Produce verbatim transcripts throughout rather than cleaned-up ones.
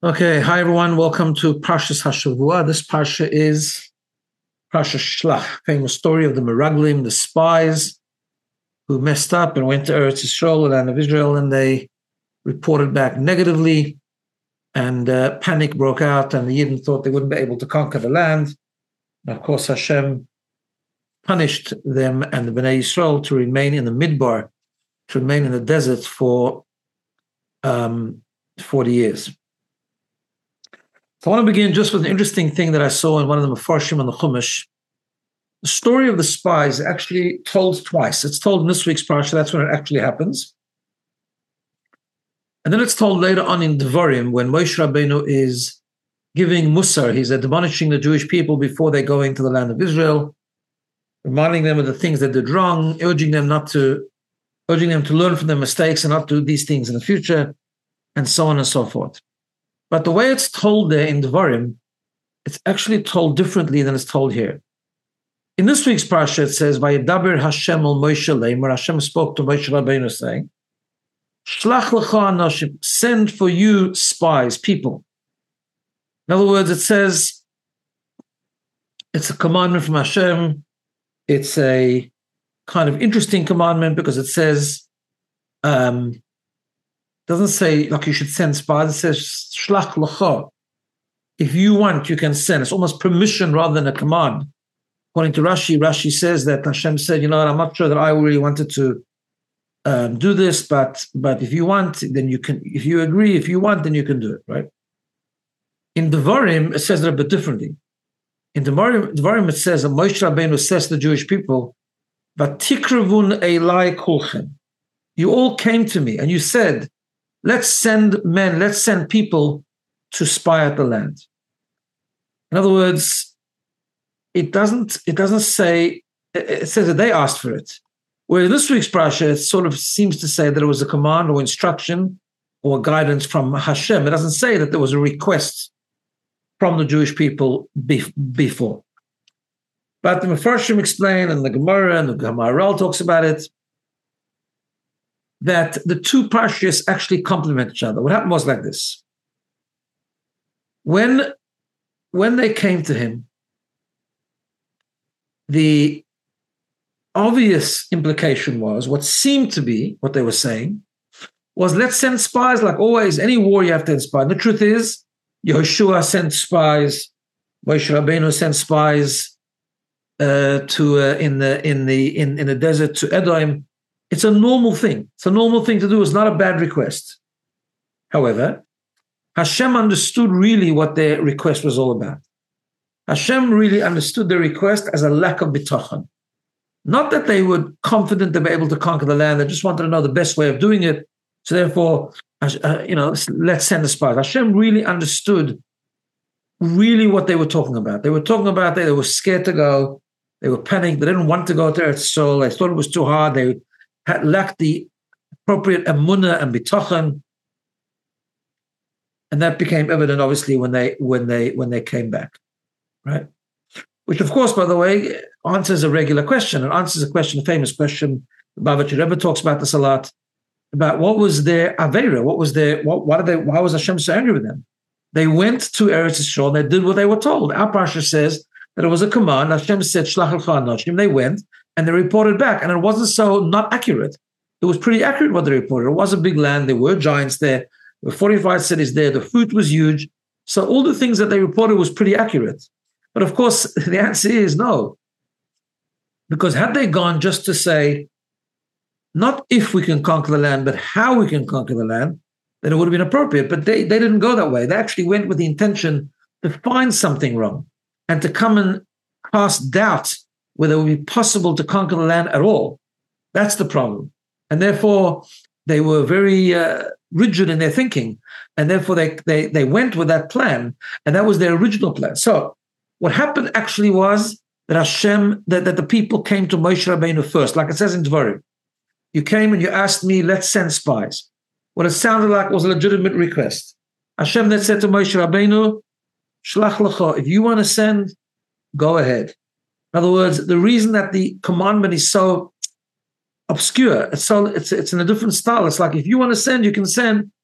Okay, hi everyone. Welcome to Parshas Hashavua. This parsha is Parsha Shlach, famous story of the Meraglim, the spies who messed up and went to Eretz Yisrael, the land of Israel, and they reported back negatively, and uh, panic broke out, and the Yidden thought they wouldn't be able to conquer the land. And of course, Hashem punished them and the Bnei Yisrael to remain in the Midbar, to remain in the desert for um, forty years. So I want to begin just with an interesting thing that I saw in one of the Mefarshim on the Chumash. The story of the spies is actually told twice. It's told in this week's parsha, that's when it actually happens. And then it's told later on in Devarim, when Moshe Rabbeinu is giving Musar, he's admonishing the Jewish people before they go into the land of Israel, reminding them of the things they did wrong, urging them not to, urging them to learn from their mistakes and not do these things in the future, and so on and so forth. But the way it's told there in Devarim, it's actually told differently than it's told here. In this week's parsha, it says, "Vayedaber Hashem al Moshe Leimer." Hashem spoke to Moshe Rabbeinu saying, "Shlach lecha anoshim," send for you spies, people. In other words, it says it's a commandment from Hashem. It's a kind of interesting commandment because it says. Um, doesn't say like you should send spies. It says shlach lecha. If you want, you can send. It's almost permission rather than a command. According to Rashi, Rashi says that Hashem said, "You know what? I'm not sure that I really wanted to um, do this, but but if you want, then you can. If you agree, if you want, then you can do it." Right? In Devarim, it says it a bit differently. In Devarim, Devarim it says that Moshe Rabbeinu says to the Jewish people, "Vatikrevun elai kulchem." You all came to me and you said, let's send men, let's send people to spy out the land. In other words, it doesn't, it doesn't say, it says that they asked for it. Where in this week's parasha, it sort of seems to say that it was a command or instruction or guidance from Hashem. It doesn't say that there was a request from the Jewish people before. But the Mefarshim explain, and the Gemara and the Gemaral talks about it, that the two parshas actually complement each other. What happened was like this. When, when they came to him, the obvious implication was, what seemed to be, what they were saying, was let's send spies like always. Any war you have to inspire. The truth is, Yehoshua sent spies, Moshe Rabbeinu sent spies uh, to uh, in the in the in, in the desert to Edom. It's a normal thing. It's a normal thing to do. It's not a bad request. However, Hashem understood really what their request was all about. Hashem really understood their request as a lack of bitachon. Not that they were confident they'd be able to conquer the land. They just wanted to know the best way of doing it. So therefore, uh, you know, let's send the spies. Hashem really understood really what they were talking about. They were talking about that they were scared to go. They were panicked. They didn't want to go to Eretz Yisrael. They thought it was too hard. They had lacked the appropriate emunah and bitachon, and that became evident, obviously, when they when they when they came back, right? Which, of course, by the way, answers a regular question. It answers a question, a famous question. The Bavitcher Rebbe talks about this a lot, about what was their avera, what was their what? Why did they? Why was Hashem so angry with them? They went to Eretz Yisrael and they did what they were told. Our parsha says that it was a command. Hashem said, "Shlach lecha anoshim." They went. And they reported back, and it wasn't so not accurate. It was pretty accurate what they reported. It was a big land. There were giants there. There were fortified cities there. The fruit was huge. So all the things that they reported was pretty accurate. But of course, the answer is no. Because had they gone just to say, not if we can conquer the land, but how we can conquer the land, then it would have been appropriate. But they, they didn't go that way. They actually went with the intention to find something wrong and to come and cast doubt whether it would be possible to conquer the land at all. That's the problem. And therefore, they were very uh, rigid in their thinking. And therefore, they, they, they went with that plan. And that was their original plan. So what happened actually was that Hashem, that, that the people came to Moshe Rabbeinu first. Like it says in Devarim. You came and you asked me, let's send spies. What it sounded like was a legitimate request. Hashem then said to Moshe Rabbeinu, Shlach lecha, if you want to send, go ahead. In other words, the reason that the commandment is so obscure, it's so it's it's in a different style. It's like if you want to send, you can send,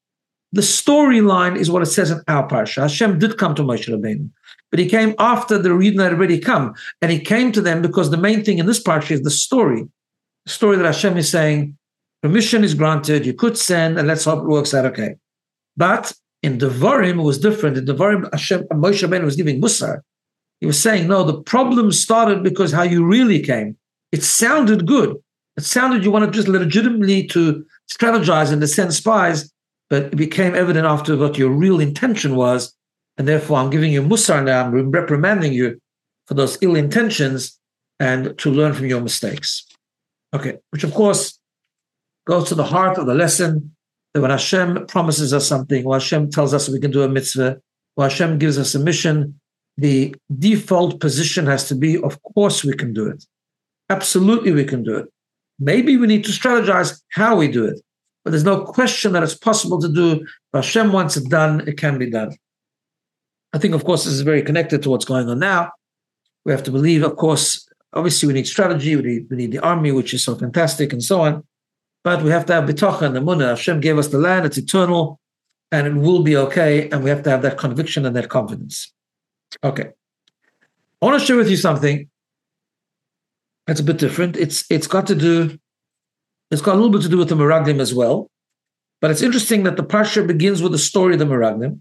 The storyline is what it says in our parsha. Hashem did come to Moshe Rabbeinu, but he came after the Yidden had already come. And he came to them because the main thing in this parsha is the story. The story that Hashem is saying, permission is granted, you could send, and let's hope it works out okay. But in Devarim, it was different. In Devarim, Hashem, Moshe Rabbeinu was giving Musar. He was saying, no, the problem started because how you really came. It sounded good. It sounded you wanted just legitimately to strategize and to send spies, but it became evident after what your real intention was, and therefore I'm giving you Musar now, I'm reprimanding you for those ill intentions and to learn from your mistakes. Okay, which of course goes to the heart of the lesson that when Hashem promises us something, or Hashem tells us we can do a mitzvah, or Hashem gives us a mission, the default position has to be, of course we can do it. Absolutely we can do it. Maybe we need to strategize how we do it, but there's no question that it's possible to do. If Hashem wants it done, it can be done. I think, of course, this is very connected to what's going on now. We have to believe, of course, obviously we need strategy, we need, we need the army, which is so fantastic, and so on. But we have to have bitocha and emunah. Hashem gave us the land, it's eternal, and it will be okay, and we have to have that conviction and that confidence. Okay. I want to share with you something that's a bit different. It's it's got to do, it's got a little bit to do with the Meraglim as well. But it's interesting that the parsha begins with the story of the Meraglim,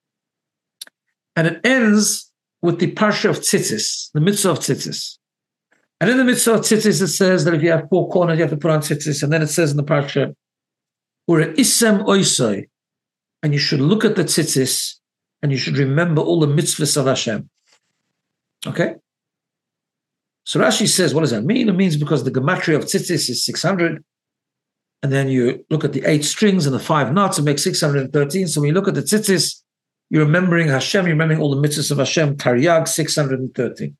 and it ends with the parsha of Tzitzis, the mitzvah of Tzitzis. And in the mitzvah of Tzitzis, it says that if you have four corners, you have to put on Tzitzis. And then it says in the parsha, Ure isem oisoi, and you should look at the Tzitzis, and you should remember all the mitzvahs of Hashem. Okay? So Rashi says, what does that mean? It means because the gematria of Tzitzis is six hundred, and then you look at the eight strings and the five knots, it makes six hundred thirteen. So when you look at the Tzitzis, you're remembering Hashem, you're remembering all the mitzvahs of Hashem, Taryag, six hundred thirteen.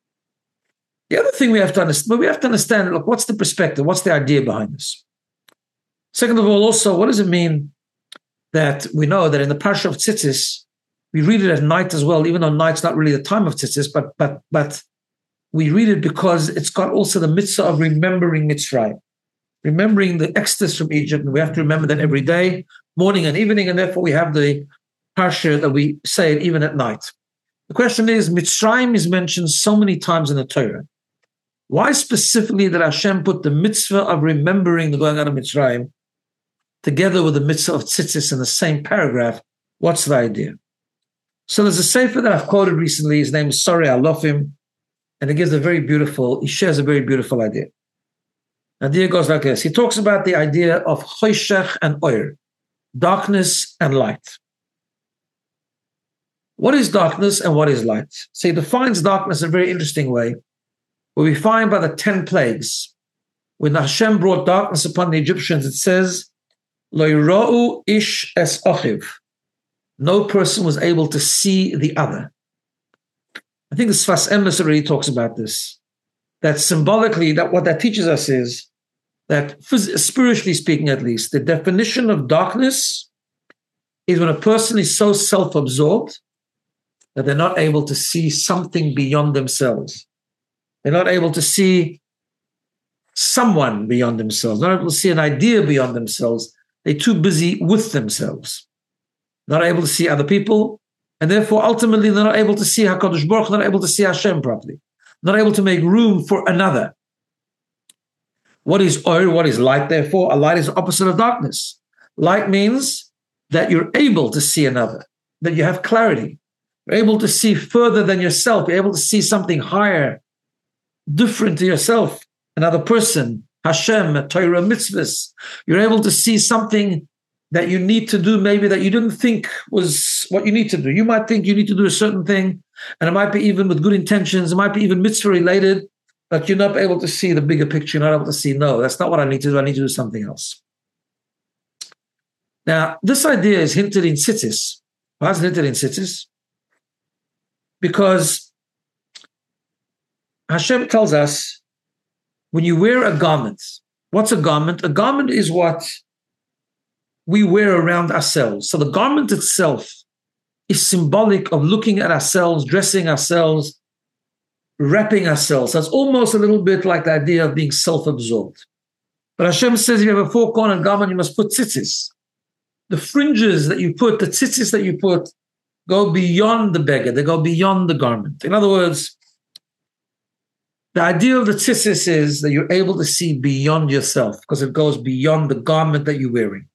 The other thing we have to understand, but we have to understand, look, what's the perspective? What's the idea behind this? Second of all, also, what does it mean that we know that in the parsha of Tzitzis, we read it at night as well, even though night's not really the time of Tzitzis, but but but we read it because it's got also the mitzvah of remembering Mitzrayim, remembering the exodus from Egypt, and we have to remember that every day, morning and evening, and therefore we have the parsha that we say it even at night. The question is, Mitzrayim is mentioned so many times in the Torah. Why specifically did Hashem put the mitzvah of remembering the going out of Mitzrayim together with the mitzvah of Tzitzis in the same paragraph? What's the idea? So there's a sefer that I've quoted recently. His name is Sorei Alofim, and he gives a very beautiful, he shares a very beautiful idea. The idea goes like this. He talks about the idea of choshech and oir, darkness and light. What is darkness and what is light? So he defines darkness in a very interesting way, where we find by the ten plagues, when Hashem brought darkness upon the Egyptians, it says, Lo yira'u ish es ochiv. No person was able to see the other. I think the Sfas Emes already talks about this. That symbolically, that what that teaches us is that, spiritually speaking at least, the definition of darkness is when a person is so self-absorbed that they're not able to see something beyond themselves. They're not able to see someone beyond themselves, not able to see an idea beyond themselves. They're too busy with themselves, not able to see other people, and therefore ultimately they're not able to see HaKadosh Baruch Hu, not able to see Hashem properly, not able to make room for another. What is oil? What is light, therefore? A light is the opposite of darkness. Light means that you're able to see another, that you have clarity. You're able to see further than yourself. You're able to see something higher, different to yourself, another person, Hashem, Torah, mitzvahs. You're able to see something that you need to do, maybe that you didn't think was what you need to do. You might think you need to do a certain thing, and it might be even with good intentions, it might be even mitzvah related, but you're not able to see the bigger picture. You're not able to see, no, that's not what I need to do. I need to do something else. Now, this idea is hinted in Tzitzis. Why is it hinted in Tzitzis? Because Hashem tells us, when you wear a garment, what's a garment? A garment is what we wear around ourselves. So the garment itself is symbolic of looking at ourselves, dressing ourselves, wrapping ourselves. So it's almost a little bit like the idea of being self-absorbed. But Hashem says if you have a four-cornered garment, you must put tzitzis. the fringes that you put, the tzitzis that you put, go beyond the beggar. They go beyond the garment. In other words, the idea of the tzitzis is that you're able to see beyond yourself because it goes beyond the garment that you're wearing.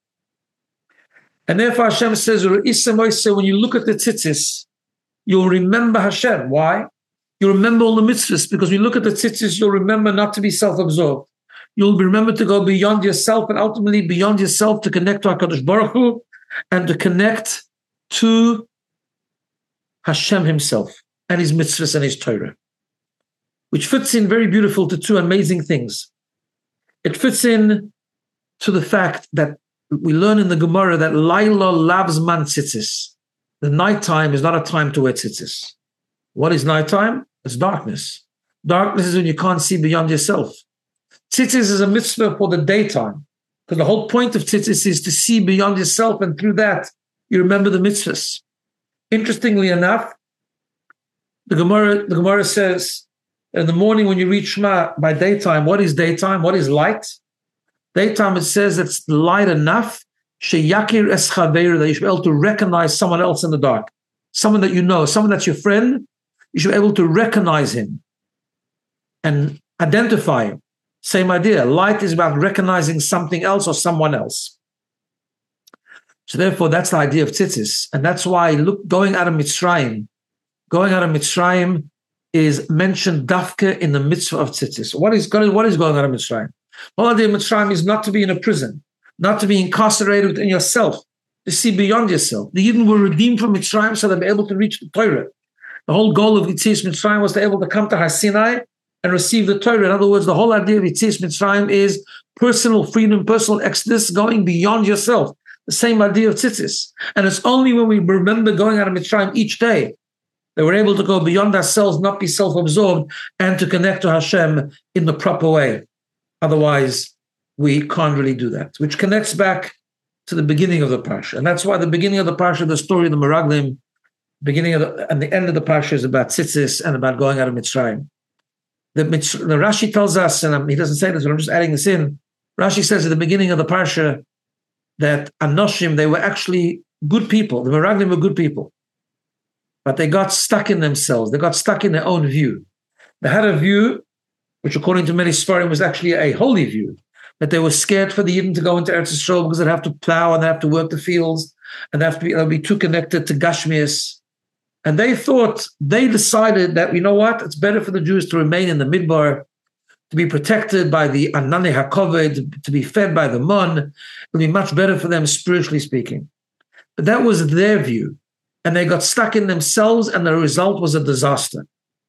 And therefore Hashem says, when you look at the tzitzis, you'll remember Hashem. Why? You'll remember all the mitzvahs, because when you look at the tzitzis, you'll remember not to be self-absorbed. You'll remember to go beyond yourself and ultimately beyond yourself to connect to HaKadosh Baruch Hu and to connect to Hashem himself and his mitzvahs and his Torah, which fits in very beautiful to two amazing things. It fits in to the fact that we learn in the Gemara that Laila lavs man tzitzis. The nighttime is not a time to wear tzitzis. What is nighttime? It's darkness. Darkness is when you can't see beyond yourself. Tzitzis is a mitzvah for the daytime, because the whole point of tzitzis is to see beyond yourself, and through that, you remember the mitzvahs. Interestingly enough, the Gemara, the Gemara says, in the morning when you read Shema, by daytime, what is daytime? What is light? Daytime, it says it's light enough sheyakir es chaveru, that you should be able to recognize someone else in the dark. Someone that you know, someone that's your friend, you should be able to recognize him and identify him. Same idea. Light is about recognizing something else or someone else. So therefore, that's the idea of tzitzis. And that's why look, going out of Mitzrayim, going out of Mitzrayim is mentioned dafka in the mitzvah of tzitzis. What is going, what is going out of Mitzrayim? The whole idea of Mitzrayim is not to be in a prison, not to be incarcerated within yourself, to see beyond yourself. The Yidden were redeemed from Mitzrayim so they'll be able to reach the Torah. The whole goal of Yetzias Mitzrayim was to be able to come to Har Sinai and receive the Torah. In other words, the whole idea of Yetzias Mitzrayim is personal freedom, personal exodus, going beyond yourself. The same idea of tzitzis. And it's only when we remember going out of Mitzrayim each day that we're able to go beyond ourselves, not be self-absorbed, and to connect to Hashem in the proper way. Otherwise, we can't really do that, which connects back to the beginning of the parsha. And that's why the beginning of the parsha, the story of the Meraglim, beginning of the, and the end of the parsha is about tzitzis and about going out of Mitzrayim. The, the Rashi tells us, and he doesn't say this, but I'm just adding this in. Rashi says at the beginning of the parsha that Anoshim, they were actually good people. The Meraglim were good people. But they got stuck in themselves. They got stuck in their own view. They had a view, which according to many Sfarim was actually a holy view, that they were scared for the Yidden to go into Eretz Yisrael because they'd have to plow and they have to work the fields and they have to be, they'll be too connected to Gashmias. And they thought, they decided that, you know what, it's better for the Jews to remain in the Midbar, to be protected by the Anani HaKoved, to be fed by the Mun. It would be much better for them, spiritually speaking. But that was their view. And they got stuck in themselves, and the result was a disaster.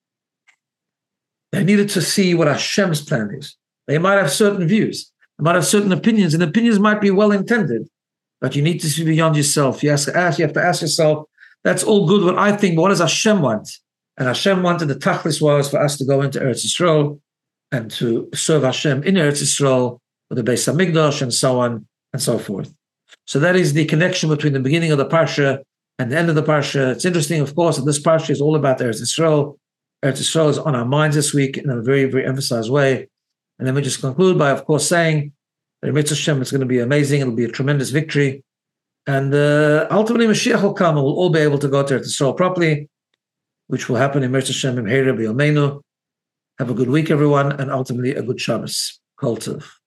They needed to see what Hashem's plan is. They might have certain views, they might have certain opinions, and opinions might be well-intended, but you need to see beyond yourself. You, ask, ask, you have to ask yourself, that's all good what I think, but what does Hashem want? And Hashem wanted, the tachlis was for us to go into Eretz Yisrael and to serve Hashem in Eretz Yisrael with the Beis HaMikdash and so on and so forth. So that is the connection between the beginning of the Parsha and the end of the Parsha. It's interesting, of course, that this Parsha is all about Eretz Yisrael. Eretz Yisrael is on our minds this week in a very, very emphasized way. And let me just conclude by, of course, saying that Mitzvah Hashem is going to be amazing. It'll be a tremendous victory. And uh, ultimately, Mashiach will come and we'll all be able to go to Eretz Yisrael properly, which will happen in Mitzvah Hashem Imheira B'Yomeinu. Have a good week, everyone, and ultimately a good Shabbos. Kol Tov.